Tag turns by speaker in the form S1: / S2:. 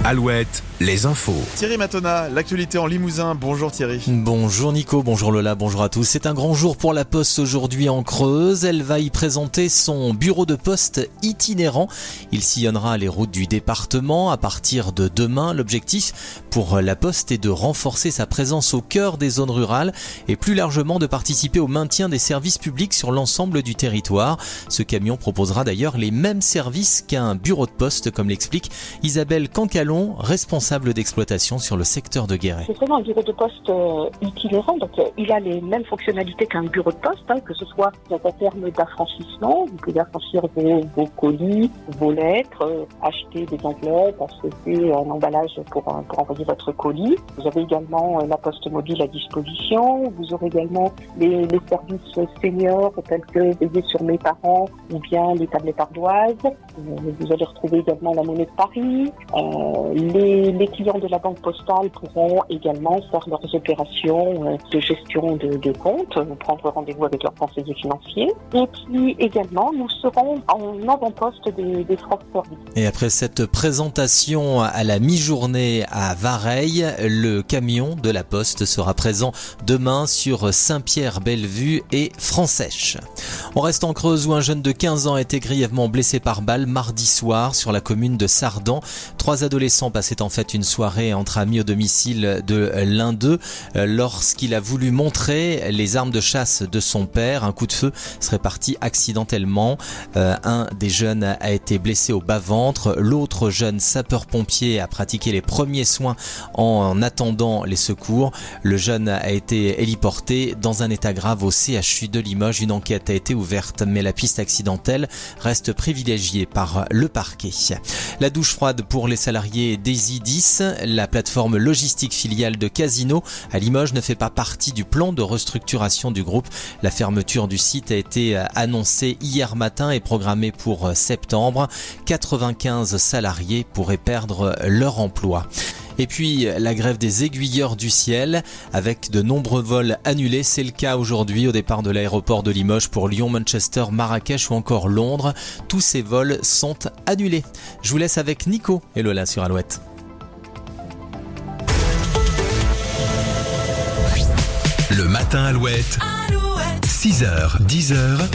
S1: Alouette, les infos.
S2: Thierry Matona, l'actualité en Limousin. Bonjour Thierry.
S3: Bonjour Nico, bonjour Lola, bonjour à tous. C'est un grand jour pour la Poste aujourd'hui en Creuse. Elle va y présenter son bureau de poste itinérant. Il sillonnera les routes du département à partir de demain. L'objectif pour la Poste est de renforcer sa présence au cœur des zones rurales et plus largement de participer au maintien des services publics sur l'ensemble du territoire. Ce camion proposera d'ailleurs les mêmes services qu'un bureau de poste, comme l'explique Isabelle Cancalon, responsable d'exploitation sur le secteur de Guéret.
S4: C'est vraiment un bureau de poste itinérant, donc il a les mêmes fonctionnalités qu'un bureau de poste, que ce soit en termes d'affranchissement, vous pouvez affranchir vos colis, vos lettres, acheter des enveloppes, acheter un emballage pour envoyer votre colis. Vous avez également la poste mobile à disposition, vous aurez également les services seniors tels que veiller sur mes parents ou bien les tablettes ardoises. Vous allez retrouver également la monnaie de Paris. Les clients de la banque postale pourront également faire leurs opérations de gestion de compte, prendre rendez-vous avec leurs conseillers financiers. Et puis également, nous serons en avant-poste des France Service.
S3: Et après cette présentation à la mi-journée à Vareille, le camion de la Poste sera présent demain sur Saint-Pierre-Bellevue et Francèche. On reste en Creuse où un jeune de 15 ans a été grièvement blessé par balle mardi soir sur la commune de Sardan. 3 adolescents passaient en fait une soirée entre amis au domicile de l'un d'eux lorsqu'il a voulu montrer les armes de chasse de son père. Un coup de feu serait parti accidentellement. Un des jeunes a été blessé au bas-ventre. L'autre jeune sapeur-pompier a pratiqué les premiers soins en attendant les secours. Le jeune a été héliporté dans un état grave au CHU de Limoges. Une enquête a été ouverte, mais la piste accidentelle reste privilégiée par le parquet. La douche froide pour les salariés d'Easy10, la plateforme logistique filiale de Casino à Limoges, ne fait pas partie du plan de restructuration du groupe. La fermeture du site a été annoncée hier matin et programmée pour septembre. 95 salariés pourraient perdre leur emploi. Et puis la grève des aiguilleurs du ciel avec de nombreux vols annulés. C'est le cas aujourd'hui au départ de l'aéroport de Limoges pour Lyon, Manchester, Marrakech ou encore Londres. Tous ces vols sont annulés. Je vous laisse avec Nico et Lola sur Alouette.
S1: Le matin Alouette. 6h, 10h.